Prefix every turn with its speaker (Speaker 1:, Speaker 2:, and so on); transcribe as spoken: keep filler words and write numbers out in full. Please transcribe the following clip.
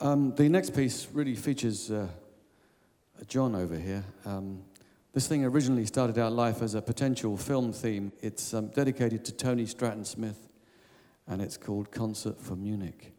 Speaker 1: Um, the next piece really features uh, John over here. Um, this thing originally started out life as a potential film theme. It's um, dedicated to Tony Stratton Smith, and it's called Concert for Munich.